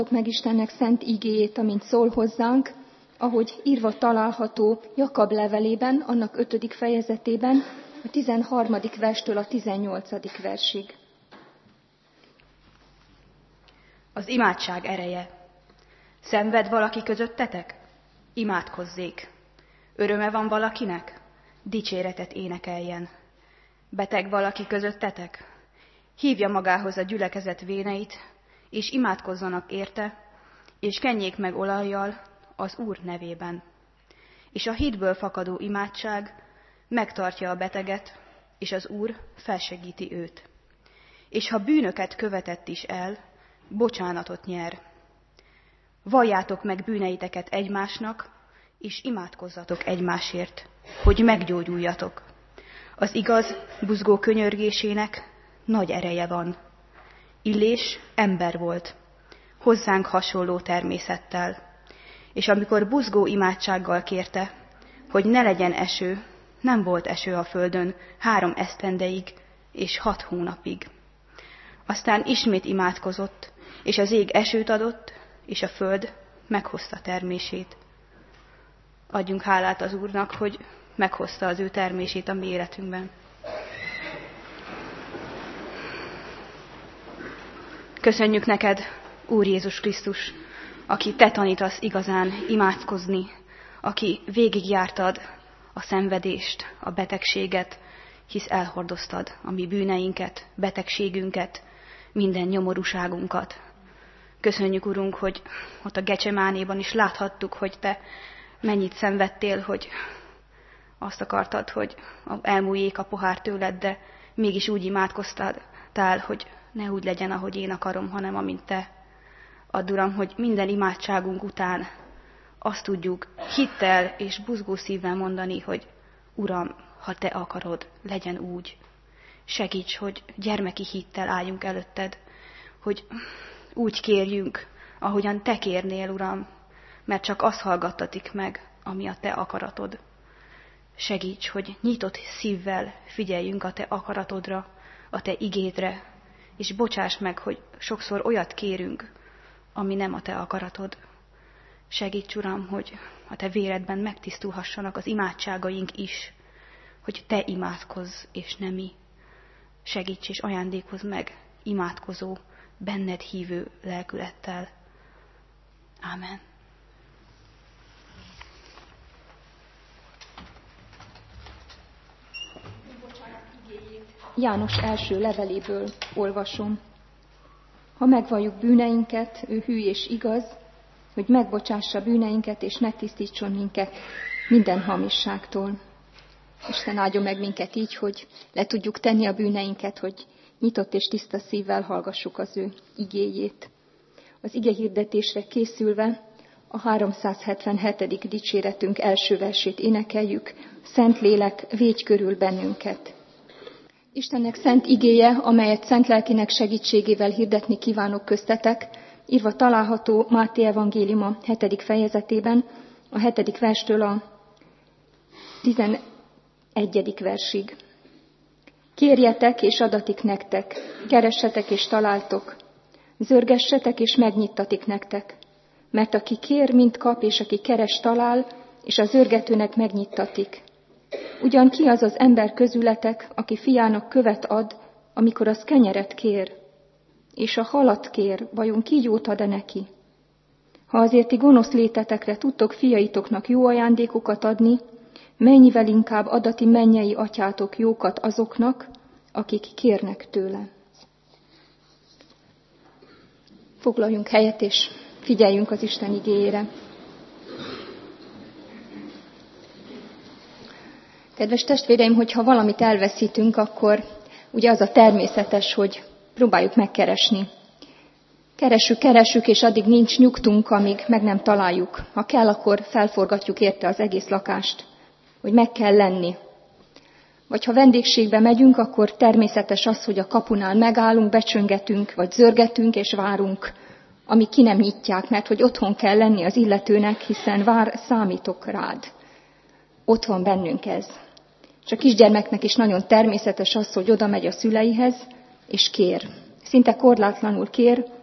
meg Istennek szent igéjét, amint szól hozzánk, ahogy írva található Jakab levelében, annak 5. fejezetében, a 13. verstől a 18. versig. Az imádság ereje. Szenved valaki közöttetek? Imádkozzék. Öröme van valakinek? Dicséretet énekeljen. Beteg valaki közöttetek? Hívja magához a gyülekezet véneit, és imádkozzanak érte, és kenjék meg olajjal az Úr nevében. És a hitből fakadó imádság megtartja a beteget, és az Úr felsegíti őt. És ha bűnöket követett is el, bocsánatot nyer. Valljátok meg bűneiteket egymásnak, és imádkozzatok egymásért, hogy meggyógyuljatok. Az igaz buzgó könyörgésének nagy ereje van. Illés ember volt, hozzánk hasonló természettel, és amikor buzgó imádsággal kérte, hogy ne legyen eső, nem volt eső a földön 3 esztendeig és 6 hónapig. Aztán ismét imádkozott, és az ég esőt adott, és a föld meghozta termését. Adjunk hálát az Úrnak, hogy meghozta az ő termését a mi életünkben. Köszönjük neked, Úr Jézus Krisztus, aki te tanítasz igazán imádkozni, aki végigjártad a szenvedést, a betegséget, hisz elhordoztad a mi bűneinket, betegségünket, minden nyomorúságunkat. Köszönjük, Urunk, hogy ott a Gecsemánéban is láthattuk, hogy te mennyit szenvedtél, hogy azt akartad, hogy elmúljék a pohár tőled, de mégis úgy imádkoztál, hogy ne úgy legyen, ahogy én akarom, hanem amint te. Add, Uram, hogy minden imádságunk után azt tudjuk hittel és buzgó szívvel mondani, hogy Uram, ha te akarod, legyen úgy. Segíts, hogy gyermeki hittel álljunk előtted, hogy úgy kérjünk, ahogyan te kérnél, Uram, mert csak az hallgattatik meg, ami a te akaratod. Segíts, hogy nyitott szívvel figyeljünk a te akaratodra, a te igédre, és bocsáss meg, hogy sokszor olyat kérünk, ami nem a te akaratod. Segíts, Uram, hogy a te véredben megtisztulhassanak az imádságaink is, hogy te imádkozz, és nem mi. Segíts és ajándékozz meg imádkozó, benned hívő lelkülettel. Ámen. János első leveléből olvasom. Ha megvalljuk bűneinket, ő hű és igaz, hogy megbocsássa bűneinket és megtisztítson minket minden hamisságtól. Isten áldjon meg minket így, hogy le tudjuk tenni a bűneinket, hogy nyitott és tiszta szívvel hallgassuk az ő igéjét. Az ige hirdetésre készülve a 377. dicséretünk első versét énekeljük, Szentlélek, védj körül bennünket. Istennek szent igéje, amelyet szent lelkének segítségével hirdetni kívánok köztetek, írva található Máté evangéliuma 7. fejezetében, a 7. verstől a 11. versig. Kérjetek, és adatik nektek, keressetek, és találtok, zörgessetek, és megnyittatik nektek. Mert aki kér, mind kap, és aki keres, talál, és a zörgetőnek megnyittatik. Ugyan ki az az ember közületek, aki fiának követ ad, amikor az kenyeret kér? És a halat kér, vajon kígyót ad-e neki? Ha azért ti gonosz létetekre tudtok fiaitoknak jó ajándékokat adni, mennyivel inkább adati mennyei atyátok jókat azoknak, akik kérnek tőle. Foglaljunk helyet, és figyeljünk az Isten igéjére. Kedves testvéreim, hogyha valamit elveszítünk, akkor ugye az a természetes, hogy próbáljuk megkeresni. Keressük, és addig nincs nyugtunk, amíg meg nem találjuk. Ha kell, akkor felforgatjuk érte az egész lakást, hogy meg kell lenni. Vagy ha vendégségbe megyünk, akkor természetes az, hogy a kapunál megállunk, becsöngetünk, vagy zörgetünk és várunk, amíg ki nem nyitják, mert hogy otthon kell lenni az illetőnek, hiszen számítok rád. Ott van bennünk ez. És a kisgyermeknek is nagyon természetes az, hogy oda megy a szüleihez, és kér. Szinte korlátlanul kér,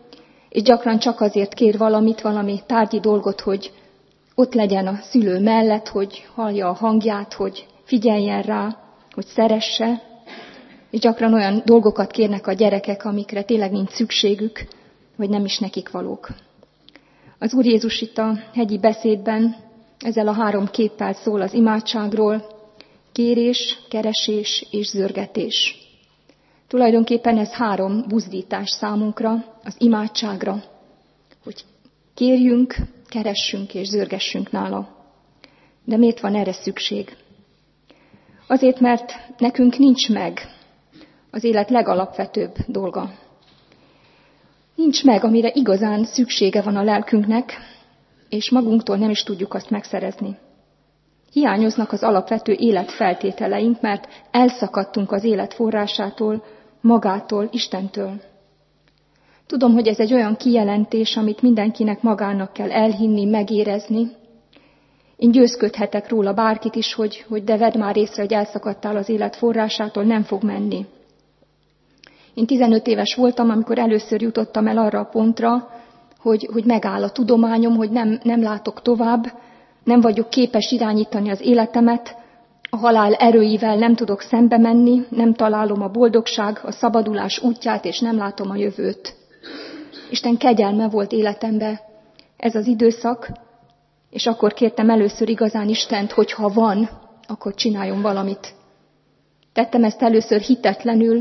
és gyakran csak azért kér valamit, valami tárgyi dolgot, hogy ott legyen a szülő mellett, hogy hallja a hangját, hogy figyeljen rá, hogy szeresse, és gyakran olyan dolgokat kérnek a gyerekek, amikre tényleg nincs szükségük, vagy nem is nekik valók. Az Úr Jézus itt a hegyi beszédben ezzel a 3 képpel szól az imádságról: kérés, keresés és zörgetés. Tulajdonképpen ez 3 buzdítás számunkra, az imádságra, hogy kérjünk, keressünk és zörgessünk nála. De miért van erre szükség? Azért, mert nekünk nincs meg az élet legalapvetőbb dolga. Nincs meg, amire igazán szüksége van a lelkünknek, és magunktól nem is tudjuk azt megszerezni. Hiányoznak az alapvető életfeltételeink, mert elszakadtunk az élet forrásától, magától, Istentől. Tudom, hogy ez egy olyan kijelentés, amit mindenkinek magának kell elhinni, megérezni. Én győzködhetek róla bárkit is, hogy de vedd már észre, hogy elszakadtál az élet forrásától, nem fog menni. Én 15 éves voltam, amikor először jutottam el arra a pontra, hogy megáll a tudományom, hogy nem látok tovább, nem vagyok képes irányítani az életemet, a halál erőivel nem tudok szembe menni, nem találom a boldogság, a szabadulás útját, és nem látom a jövőt. Isten kegyelme volt életemben ez az időszak, és akkor kértem először igazán Istent, hogy ha van, akkor csináljon valamit. Tettem ezt először hitetlenül,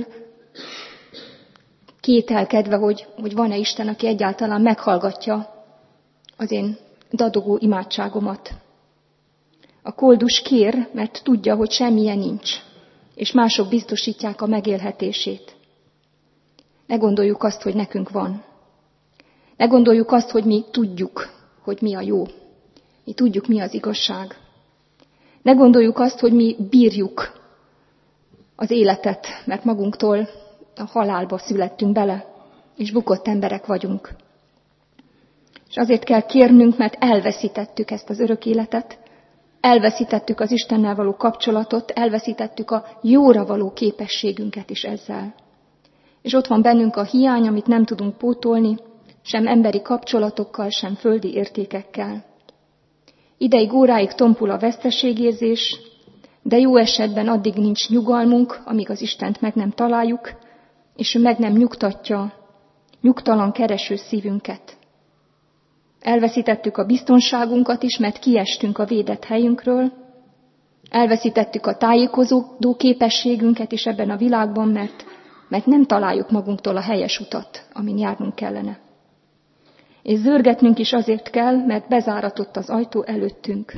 kételkedve, hogy van-e Isten, aki egyáltalán meghallgatja az én dadogó imádságomat. A koldus kér, mert tudja, hogy semmilyen nincs, és mások biztosítják a megélhetését. Ne gondoljuk azt, hogy nekünk van. Ne gondoljuk azt, hogy mi tudjuk, hogy mi a jó. Mi tudjuk, mi az igazság. Ne gondoljuk azt, hogy mi bírjuk az életet, mert magunktól a halálba születtünk bele, és bukott emberek vagyunk. És azért kell kérnünk, mert elveszítettük ezt az örök életet, elveszítettük az Istennel való kapcsolatot, elveszítettük a jóra való képességünket is ezzel. És ott van bennünk a hiány, amit nem tudunk pótolni, sem emberi kapcsolatokkal, sem földi értékekkel. Ideig, óráig tompul a veszteségérzés, de jó esetben addig nincs nyugalmunk, amíg az Istent meg nem találjuk, és ő meg nem nyugtatja nyugtalan kereső szívünket. Elveszítettük a biztonságunkat is, mert kiestünk a védett helyünkről, elveszítettük a tájékozódó képességünket is ebben a világban, mert nem találjuk magunktól a helyes utat, amin járnunk kellene. És zörgetnünk is azért kell, mert bezáratott az ajtó előttünk.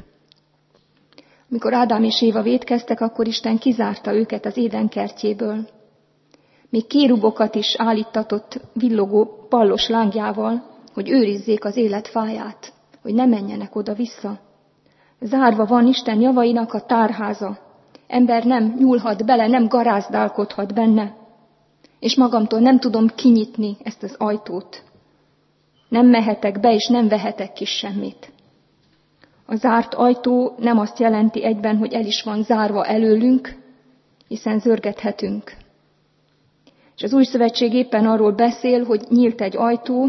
Amikor Ádám és Éva vétkeztek, akkor Isten kizárta őket az Éden kertjéből. Még kérubokat is állítatott villogó pallos lángjával, hogy őrizzék az élet fáját, hogy ne menjenek oda-vissza. Zárva van Isten javainak a tárháza. Ember nem nyúlhat bele, nem garázdálkodhat benne. És magamtól nem tudom kinyitni ezt az ajtót. Nem mehetek be, és nem vehetek ki semmit. A zárt ajtó nem azt jelenti egyben, hogy el is van zárva előlünk, hiszen zörgethetünk. És az Új Szövetség éppen arról beszél, hogy nyílt egy ajtó,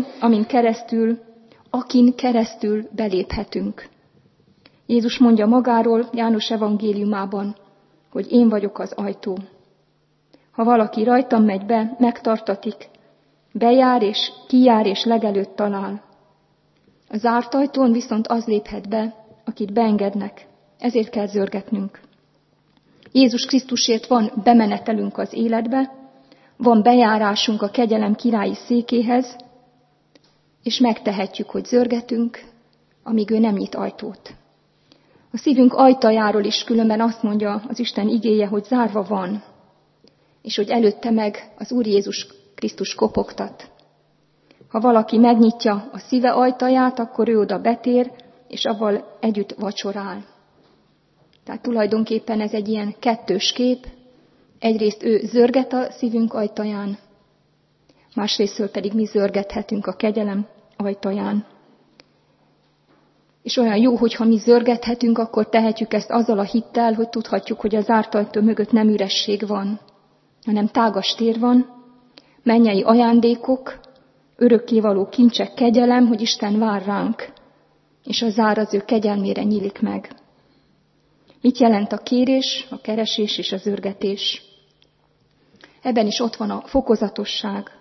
akin keresztül beléphetünk. Jézus mondja magáról János evangéliumában, hogy én vagyok az ajtó. Ha valaki rajtam megy be, megtartatik, bejár és kijár és legelőtt talál. A zárt ajtón viszont az léphet be, akit beengednek. Ezért kell zörgetnünk. Jézus Krisztusért van bemenetelünk az életbe, van bejárásunk a kegyelem királyi székéhez, és megtehetjük, hogy zörgetünk, amíg ő nem nyit ajtót. A szívünk ajtajáról is különben azt mondja az Isten igéje, hogy zárva van, és hogy előtte meg az Úr Jézus Krisztus kopogtat. Ha valaki megnyitja a szíve ajtaját, akkor ő oda betér, és avval együtt vacsorál. Tehát tulajdonképpen ez egy ilyen kettős kép. Egyrészt ő zörget a szívünk ajtaján, másrésztől pedig mi zörgethetünk a kegyelem ajtaján. És olyan jó, hogyha mi zörgethetünk, akkor tehetjük ezt azzal a hittel, hogy tudhatjuk, hogy a zárt ajtó mögött nem üresség van, hanem tágas tér van, mennyei ajándékok, örökkévaló kincsek kegyelem, hogy Isten vár ránk, és a zár az ő kegyelmére nyílik meg. Mit jelent a kérés, a keresés és az zörgetés? Ebben is ott van a fokozatosság.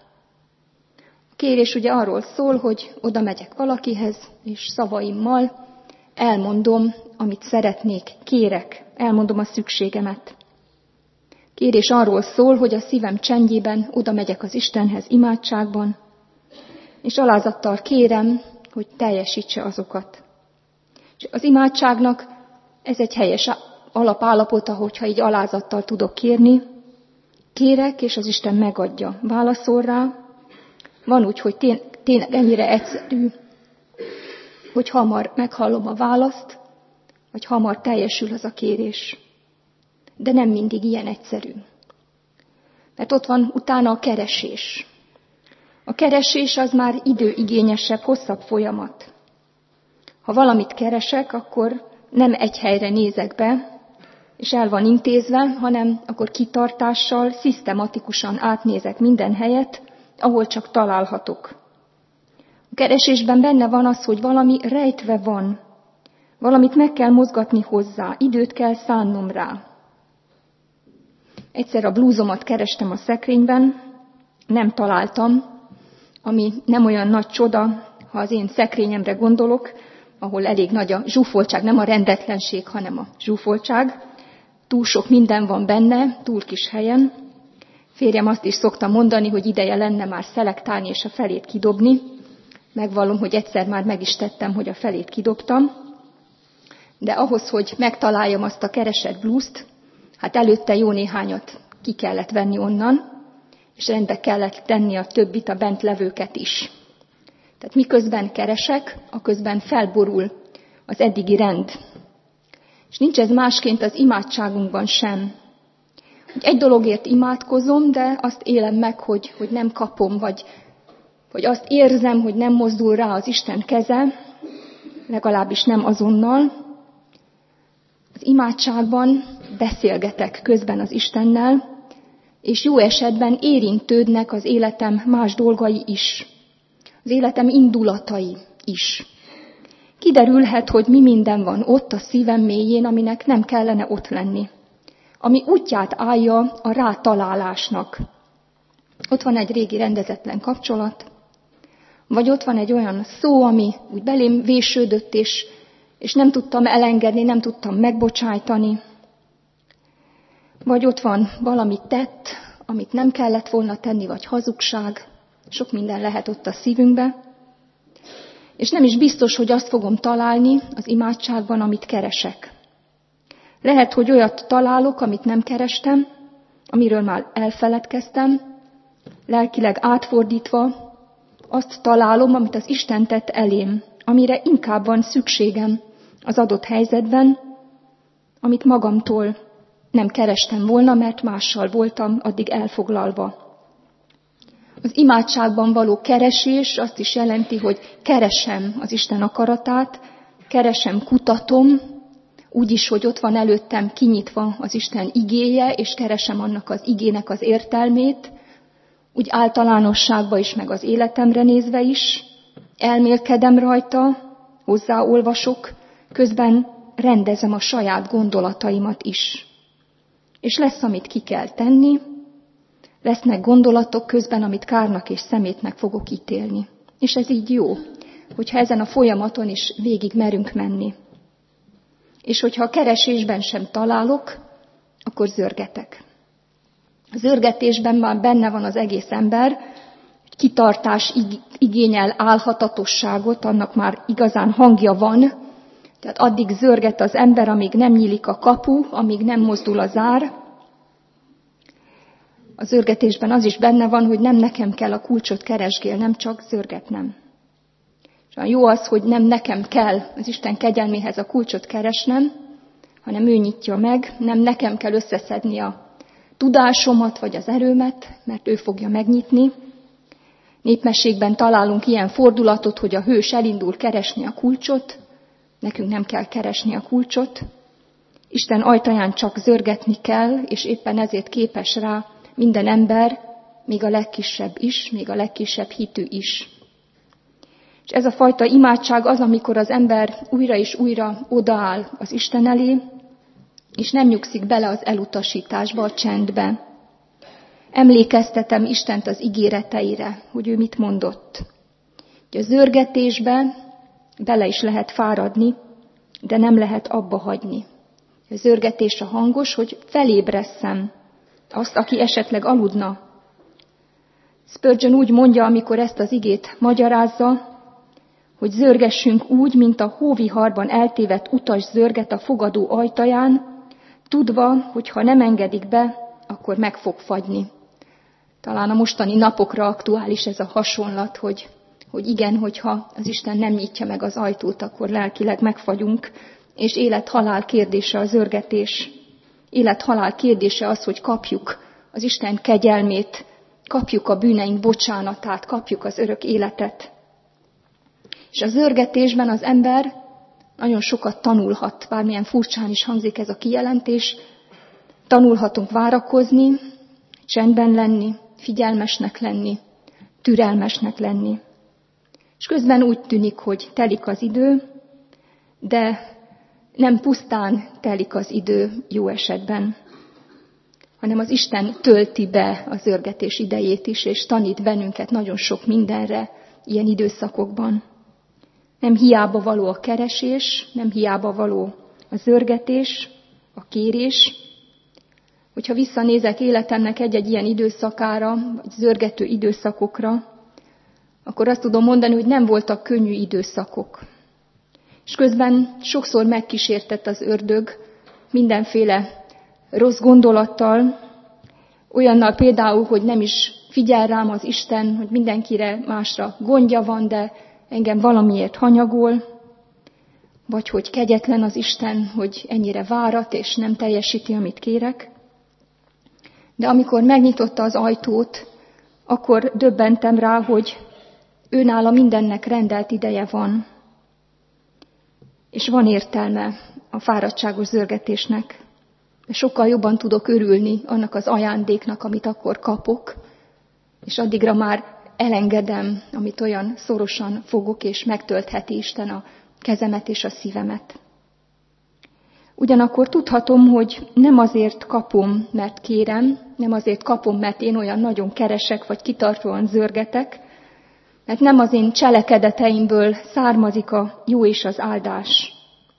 A kérés ugye arról szól, hogy oda megyek valakihez, és szavaimmal elmondom, amit szeretnék, kérek, elmondom a szükségemet. Kérés arról szól, hogy a szívem csendjében oda megyek az Istenhez imádságban, és alázattal kérem, hogy teljesítse azokat. És az imádságnak ez egy helyes alapállapota, hogyha így alázattal tudok kérni. Kérek, és az Isten megadja, válaszol rá. Van úgy, hogy tényleg ennyire egyszerű, hogy hamar meghallom a választ, vagy hamar teljesül az a kérés. De nem mindig ilyen egyszerű. Mert ott van utána a keresés. A keresés az már időigényesebb, hosszabb folyamat. Ha valamit keresek, akkor nem egy helyre nézek be, és el van intézve, hanem akkor kitartással, szisztematikusan átnézek minden helyet, ahol csak találhatok. A keresésben benne van az, hogy valami rejtve van. Valamit meg kell mozgatni hozzá, időt kell szánnom rá. Egyszer a blúzomat kerestem a szekrényben, nem találtam, ami nem olyan nagy csoda, ha az én szekrényemre gondolok, ahol elég nagy a zsúfoltság, nem a rendetlenség, hanem a zsúfoltság. Túl sok minden van benne, túl kis helyen. Férjem azt is szokta mondani, hogy ideje lenne már szelektálni és a felét kidobni. Megvallom, hogy egyszer már meg is tettem, hogy a felét kidobtam. De ahhoz, hogy megtaláljam azt a keresett blúzt, hát előtte jó néhányat ki kellett venni onnan, és rendbe kellett tenni a többit, a bent levőket is. Tehát miközben keresek, aközben felborul az eddigi rend. És nincs ez másként az imádságunkban sem. Hogy egy dologért imádkozom, de azt élem meg, hogy nem kapom, vagy azt érzem, hogy nem mozdul rá az Isten keze, legalábbis nem azonnal. Az imádságban beszélgetek közben az Istennel, és jó esetben érintődnek az életem más dolgai is. Az életem indulatai is. Kiderülhet, hogy mi minden van ott a szívem mélyén, aminek nem kellene ott lenni. Ami útját állja a rátalálásnak. Ott van egy régi rendezetlen kapcsolat, vagy ott van egy olyan szó, ami úgy belém vésődött, és nem tudtam elengedni, nem tudtam megbocsájtani. Vagy ott van valami tett, amit nem kellett volna tenni, vagy hazugság. Sok minden lehet ott a szívünkbe. És nem is biztos, hogy azt fogom találni az imádságban, amit keresek. Lehet, hogy olyat találok, amit nem kerestem, amiről már elfeledkeztem, lelkileg átfordítva azt találom, amit az Isten tett elém, amire inkább van szükségem az adott helyzetben, amit magamtól nem kerestem volna, mert mással voltam addig elfoglalva. Az imádságban való keresés azt is jelenti, hogy keresem az Isten akaratát, keresem, kutatom, úgyis, hogy ott van előttem kinyitva az Isten igéje, és keresem annak az igének az értelmét, úgy általánosságba is, meg az életemre nézve is, elmélkedem rajta, hozzáolvasok, közben rendezem a saját gondolataimat is. És lesz, amit ki kell tenni, lesznek gondolatok közben, amit kárnak és szemétnek fogok ítélni. És ez így jó, hogyha ezen a folyamaton is végig merünk menni. És hogyha a keresésben sem találok, akkor zörgetek. A zörgetésben már benne van az egész ember, hogy kitartás igényel álhatatosságot, annak már igazán hangja van, tehát addig zörget az ember, amíg nem nyílik a kapu, amíg nem mozdul a zár. A zörgetésben az is benne van, hogy nem nekem kell a kulcsot keresgélnem, csak zörgetnem. És olyan jó az, hogy nem nekem kell az Isten kegyelméhez a kulcsot keresnem, hanem ő nyitja meg, nem nekem kell összeszedni a tudásomat vagy az erőmet, mert ő fogja megnyitni. Népmességben találunk ilyen fordulatot, hogy a hős elindul keresni a kulcsot, nekünk nem kell keresni a kulcsot. Isten ajtaján csak zörgetni kell, és éppen ezért képes rá minden ember, még a legkisebb is, még a legkisebb hitű is. És ez a fajta imádság az, amikor az ember újra és újra odaáll az Isten elé, és nem nyugszik bele az elutasításba, a csendbe. Emlékeztetem Istent az ígéreteire, hogy ő mit mondott. A zörgetésbe bele is lehet fáradni, de nem lehet abba hagyni. A zörgetés a hangos, hogy felébresszem azt, aki esetleg aludna. Spurgeon úgy mondja, amikor ezt az igét magyarázza, hogy zörgessünk úgy, mint a hóviharban eltévedt utas zörget a fogadó ajtaján, tudva, hogy ha nem engedik be, akkor meg fog fagyni. Talán a mostani napokra aktuális ez a hasonlat, hogy igen, hogyha az Isten nem nyitja meg az ajtót, akkor lelkileg megfagyunk, és élet-halál kérdése a zörgetés. Élet-halál kérdése az, hogy kapjuk az Isten kegyelmét, kapjuk a bűneink bocsánatát, kapjuk az örök életet. És a zörgetésben az ember nagyon sokat tanulhat, bármilyen furcsán is hangzik ez a kijelentés. Tanulhatunk várakozni, csendben lenni, figyelmesnek lenni, türelmesnek lenni. És közben úgy tűnik, hogy telik az idő, de nem pusztán telik az idő jó esetben, hanem az Isten tölti be a zörgetés idejét is, és tanít bennünket nagyon sok mindenre ilyen időszakokban. Nem hiába való a keresés, nem hiába való a zörgetés, a kérés. Hogyha visszanézek életemnek egy-egy ilyen időszakára, vagy zörgető időszakokra, akkor azt tudom mondani, hogy nem voltak könnyű időszakok. És közben sokszor megkísértett az ördög mindenféle rossz gondolattal, olyannal például, hogy nem is figyel rám az Isten, hogy mindenkire másra gondja van, de engem valamiért hanyagol, vagy hogy kegyetlen az Isten, hogy ennyire várat, és nem teljesíti, amit kérek. De amikor megnyitotta az ajtót, akkor döbbentem rá, hogy őnála mindennek rendelt ideje van, és van értelme a fáradtságos zörgetésnek. De sokkal jobban tudok örülni annak az ajándéknak, amit akkor kapok, és addigra már elengedem, amit olyan szorosan fogok, és megtöltheti Isten a kezemet és a szívemet. Ugyanakkor tudhatom, hogy nem azért kapom, mert kérem, nem azért kapom, mert én olyan nagyon keresek, vagy kitartóan zörgetek, mert nem az én cselekedeteimből származik a jó és az áldás.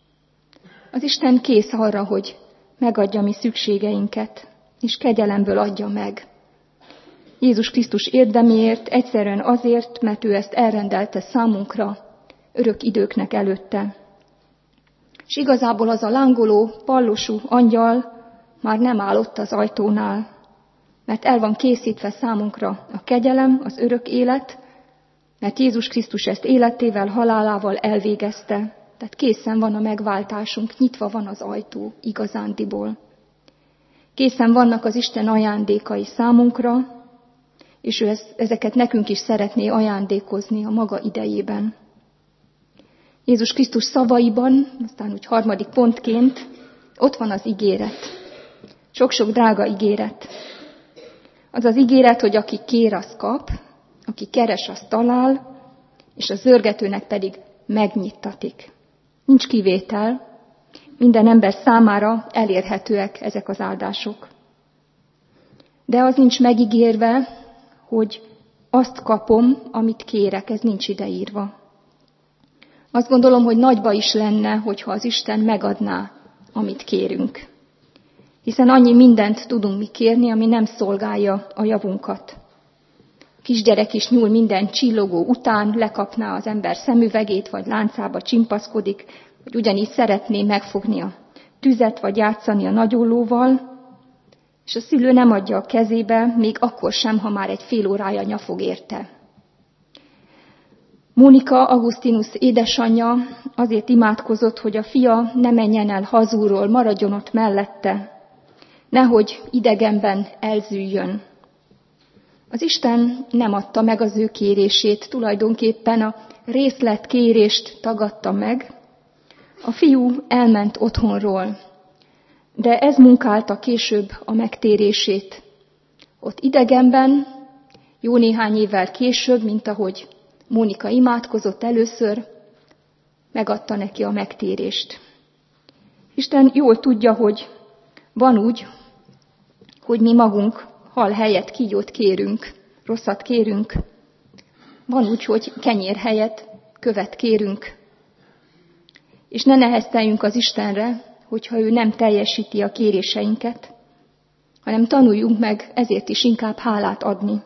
Az Isten kész arra, hogy megadja mi szükségeinket, és kegyelemből adja meg. Jézus Krisztus érdeméért, egyszerűen azért, mert ő ezt elrendelte számunkra, örök időknek előtte. És igazából az a lángoló, pallosú angyal már nem áll ott az ajtónál, mert el van készítve számunkra a kegyelem, az örök élet, mert Jézus Krisztus ezt életével, halálával elvégezte, tehát készen van a megváltásunk, nyitva van az ajtó igazándiból. Készen vannak az Isten ajándékai számunkra, és ő ezeket nekünk is szeretné ajándékozni a maga idejében. Jézus Krisztus szavaiban, aztán úgy harmadik pontként, ott van az ígéret. Sok-sok drága ígéret. Az az ígéret, hogy aki kér, az kap, aki keres, az talál, és a zörgetőnek pedig megnyittatik. Nincs kivétel, minden ember számára elérhetőek ezek az áldások. De az nincs megígérve, hogy azt kapom, amit kérek, ez nincs ideírva. Azt gondolom, hogy nagyba is lenne, hogyha az Isten megadná, amit kérünk. Hiszen annyi mindent tudunk mi kérni, ami nem szolgálja a javunkat. A kisgyerek is nyúl minden csillogó után, lekapná az ember szemüvegét, vagy láncába csimpaszkodik, vagy ugyanígy szeretné megfogni a tüzet, vagy játszani a nagyollóval, és a szülő nem adja a kezébe, még akkor sem, ha már egy fél órája nyafog érte. Mónika, Augustinus édesanyja azért imádkozott, hogy a fia ne menjen el hazulról, maradjon ott mellette, nehogy idegenben elzűjjön. Az Isten nem adta meg az ő kérését, tulajdonképpen a részletkérést tagadta meg. A fiú elment otthonról, de ez munkálta később a megtérését. Ott idegenben jó néhány évvel később, mint ahogy Mónika imádkozott először, megadta neki a megtérést. Isten jól tudja, hogy van úgy, hogy mi magunk hal helyett kígyót kérünk, rosszat kérünk. Van úgy, hogy kenyér helyett követ kérünk. És ne nehezteljünk az Istenre, hogyha ő nem teljesíti a kéréseinket, hanem tanuljunk meg ezért is inkább hálát adni.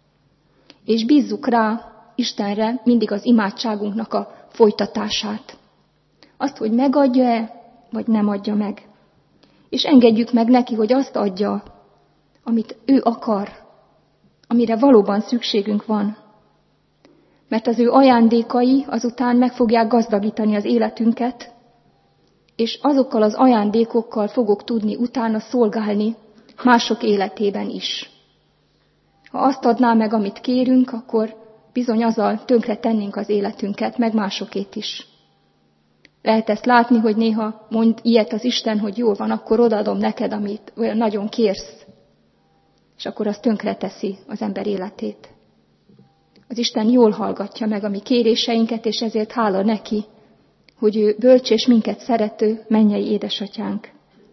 És bízzuk rá Istenre mindig az imádságunknak a folytatását. Azt, hogy megadja-e, vagy nem adja meg. És engedjük meg neki, hogy azt adja, amit ő akar, amire valóban szükségünk van. Mert az ő ajándékai azután meg fogják gazdagítani az életünket, és azokkal az ajándékokkal fogok tudni utána szolgálni mások életében is. Ha azt adná meg, amit kérünk, akkor bizony azzal tönkre tennénk az életünket, meg másokét is. Lehet ezt látni, hogy néha mond ilyet az Isten, hogy jól van, akkor odaadom neked, amit olyan nagyon kérsz. És akkor az tönkre teszi az ember életét. Az Isten jól hallgatja meg a mi kéréseinket, és ezért hála neki, hogy ő bölcs és minket szerető mennyei édesatyánk.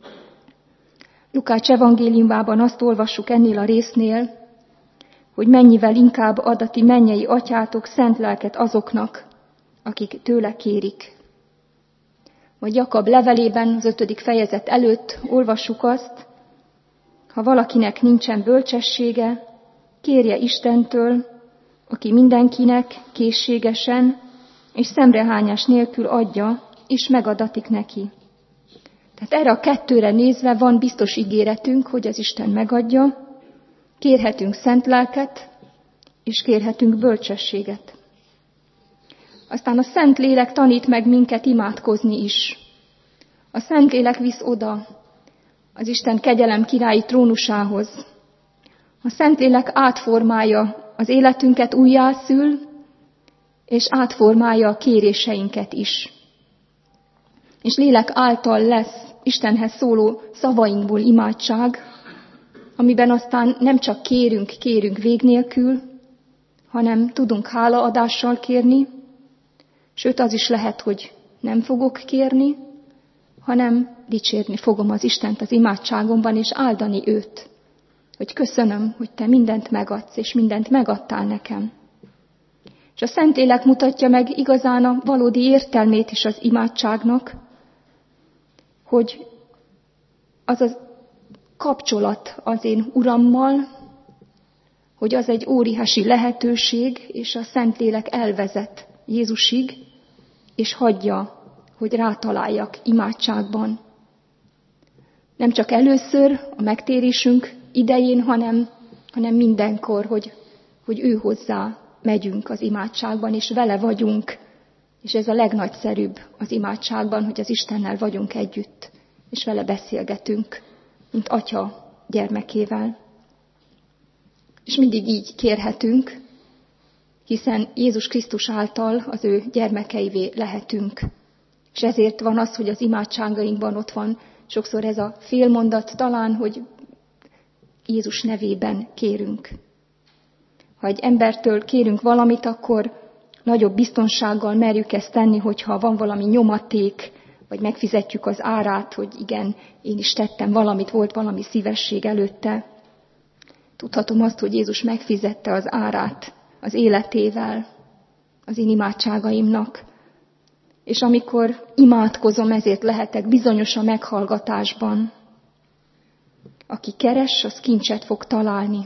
Lukács evangéliumában azt olvassuk ennél a résznél, hogy mennyivel inkább ad a ti mennyei atyátok szent lelket azoknak, akik tőle kérik. Vagy Jakab levelében, az 5. fejezet előtt olvassuk azt, ha valakinek nincsen bölcsessége, kérje Istentől, aki mindenkinek készségesen és szemrehányás nélkül adja, és megadatik neki. Tehát erre a kettőre nézve van biztos ígéretünk, hogy az Isten megadja, kérhetünk szent lelket, és kérhetünk bölcsességet. Aztán a Szentlélek tanít meg minket imádkozni is. A Szentlélek visz oda az Isten kegyelem királyi trónusához. A Szentlélek átformálja az életünket, újjászül, és átformálja a kéréseinket is. És lélek által lesz Istenhez szóló szavainkból imádság, amiben aztán nem csak kérünk vég nélkül, hanem tudunk hálaadással kérni, sőt az is lehet, hogy nem fogok kérni, hanem dicsérni fogom az Istent az imádságomban, és áldani őt, hogy köszönöm, hogy te mindent megadsz, és mindent megadtál nekem. És a Szentlélek mutatja meg igazán a valódi értelmét is az imádságnak, hogy az a kapcsolat az én Urammal, hogy az egy óriási lehetőség, és a Szentlélek elvezet Jézusig, és hagyja, hogy rátaláljak imádságban. Nem csak először a megtérésünk idején, hanem mindenkor, hogy ő hozzá megyünk az imádságban, és vele vagyunk. És ez a legnagyszerűbb az imádságban, hogy az Istennel vagyunk együtt, és vele beszélgetünk, mint atya gyermekével. És mindig így kérhetünk, hiszen Jézus Krisztus által az ő gyermekeivé lehetünk. És ezért van az, hogy az imádságainkban ott van sokszor ez a félmondat talán, hogy Jézus nevében kérünk. Ha egy embertől kérünk valamit, akkor nagyobb biztonsággal merjük ezt tenni, hogyha van valami nyomaték, vagy megfizetjük az árát, hogy igen, én is tettem valamit, volt valami szívesség előtte. Tudhatom azt, hogy Jézus megfizette az árát az életével, az én imádságaimnak. És amikor imádkozom, ezért lehetek bizonyos a meghallgatásban. Aki keres, az kincset fog találni.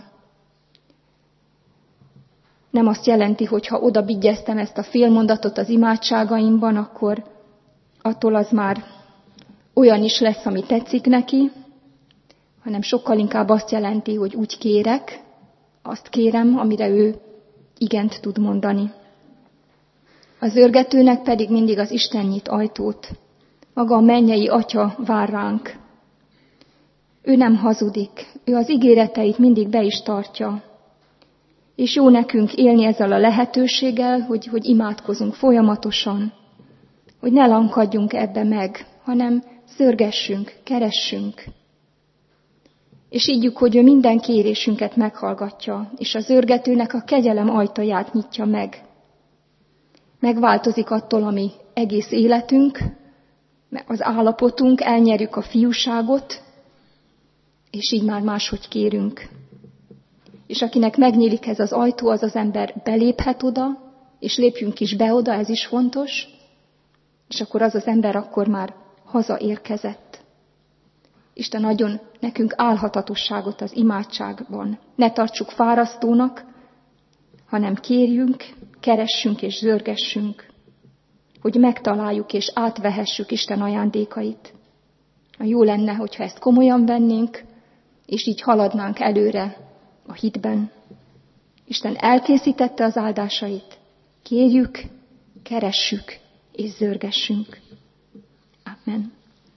Nem azt jelenti, hogy ha odabigyeztem ezt a félmondatot az imádságaimban, akkor attól az már olyan is lesz, ami tetszik neki, hanem sokkal inkább azt jelenti, hogy úgy kérek, azt kérem, amire ő igent tud mondani. Az zörgetőnek pedig mindig az Isten nyit ajtót. Maga a mennyei Atya vár ránk. Ő nem hazudik, ő az ígéreteit mindig be is tartja. És jó nekünk élni ezzel a lehetőséggel, hogy imádkozunk folyamatosan, hogy ne lankadjunk ebbe meg, hanem szörgessünk, keressünk. És higgyük, hogy ő minden kérésünket meghallgatja, és az zörgetőnek a kegyelem ajtaját nyitja meg. Megváltozik attól, ami egész életünk, az állapotunk, elnyerjük a fiúságot, és így már máshogy kérünk. És akinek megnyílik ez az ajtó, az az ember beléphet oda, és lépjünk is be oda, ez is fontos, és akkor az az ember akkor már hazaérkezett. Isten adjon nekünk álhatatosságot az imádságban. Ne tartsuk fárasztónak, hanem kérjünk, keressünk és zörgessünk, hogy megtaláljuk és átvehessük Isten ajándékait. Jó lenne, hogyha ezt komolyan vennénk, és így haladnánk előre a hitben. Isten elkészítette az áldásait. Kérjük, keressük és zörgessünk. Amen.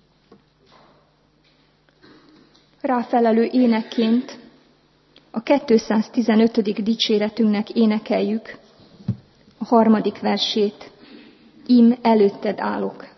Ráfelelő énekként a 215. dicséretünknek énekeljük a 3. versét. Ím előtted állok.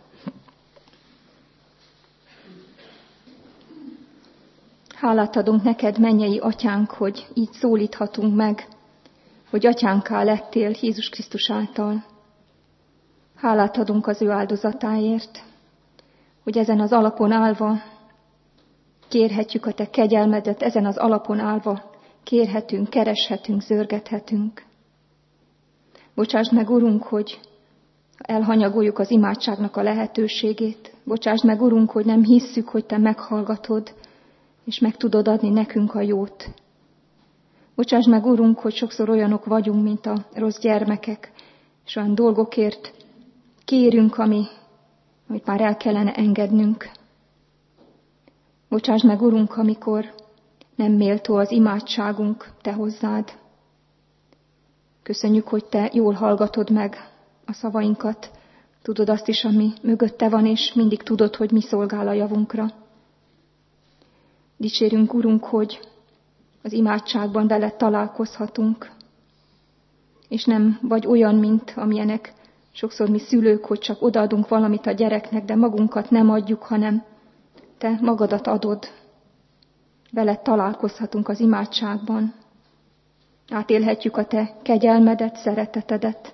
Hálát adunk neked, mennyei atyánk, hogy így szólíthatunk meg, hogy atyánká lettél Jézus Krisztus által. Hálát adunk az ő áldozatáért, hogy ezen az alapon állva kérhetjük a te kegyelmedet, ezen az alapon állva kérhetünk, kereshetünk, zörgethetünk. Bocsásd meg, Urunk, hogy elhanyagoljuk az imádságnak a lehetőségét. Bocsásd meg, Urunk, hogy nem hisszük, hogy te meghallgatod, és meg tudod adni nekünk a jót. Bocsásd meg, Urunk, hogy sokszor olyanok vagyunk, mint a rossz gyermekek, és olyan dolgokért kérünk, amit már el kellene engednünk. Bocsásd meg, Urunk, amikor nem méltó az imádságunk te hozzád. Köszönjük, hogy te jól hallgatod meg a szavainkat. Tudod azt is, ami mögötte van, és mindig tudod, hogy mi szolgál a javunkra. Dicsérünk, Urunk, hogy az imádságban veled találkozhatunk, és nem vagy olyan, mint amilyenek sokszor mi szülők, hogy csak odaadunk valamit a gyereknek, de magunkat nem adjuk, hanem te magadat adod. Veled találkozhatunk az imádságban. Átélhetjük a te kegyelmedet, szeretetedet,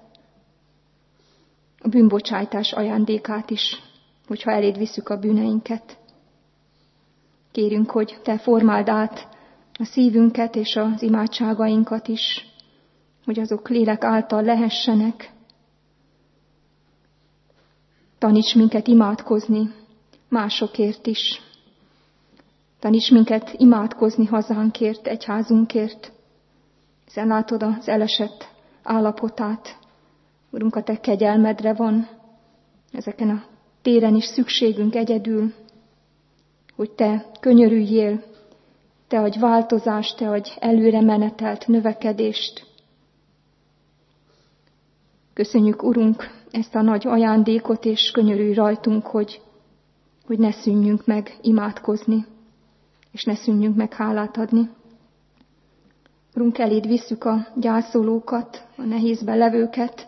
a bűnbocsájtás ajándékát is, hogyha eléd visszük a bűneinket. Kérünk, hogy te formáld át a szívünket és az imádságainkat is, hogy azok lélek által lehessenek. Taníts minket imádkozni másokért is. Taníts minket imádkozni hazánkért, egyházunkért, hiszen látod az elesett állapotát. Urunk, a te kegyelmedre van ezeken a téren is szükségünk egyedül, hogy te könyörüljél, te adj változást, te adj előre menetelt növekedést. Köszönjük, Urunk, ezt a nagy ajándékot, és könyörülj rajtunk, hogy ne szűnjünk meg imádkozni, és ne szűnjünk meg hálát adni. Urunk, eléd visszük a gyászolókat, a nehézben levőket,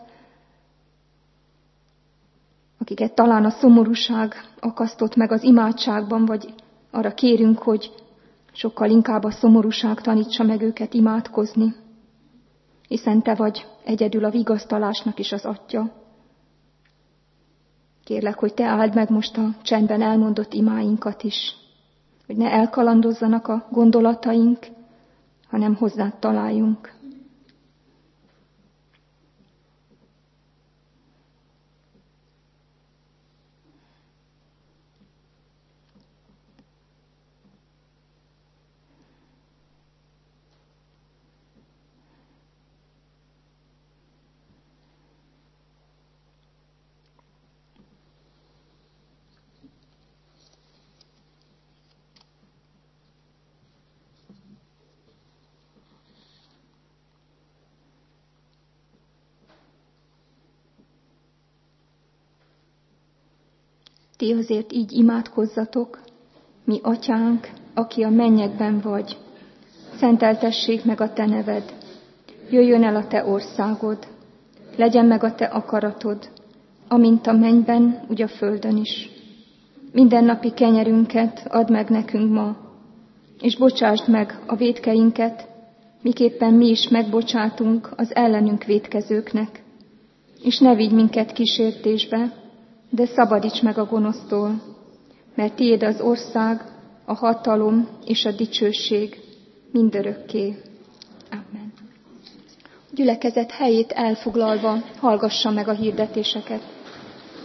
akiket talán a szomorúság akasztott meg az imádságban, vagy arra kérünk, hogy sokkal inkább a szomorúság tanítsa meg őket imádkozni, hiszen te vagy egyedül a vigasztalásnak is az Atya. Kérlek, hogy te áld meg most a csendben elmondott imáinkat is, hogy ne elkalandozzanak a gondolataink, hanem hozzád találjunk. Ti azért így imádkozzatok, mi atyánk, aki a mennyekben vagy. Szenteltessék meg a te neved. Jöjjön el a te országod. Legyen meg a te akaratod, amint a mennyben, úgy a földön is. Mindennapi kenyerünket add meg nekünk ma, és bocsásd meg a vétkeinket, miképpen mi is megbocsátunk az ellenünk vétkezőknek. És ne vigy minket kísértésbe, de szabadíts meg a gonosztól, mert tiéd az ország, a hatalom és a dicsőség mindörökké. Amen. Gyülekezet helyét elfoglalva hallgassa meg a hirdetéseket.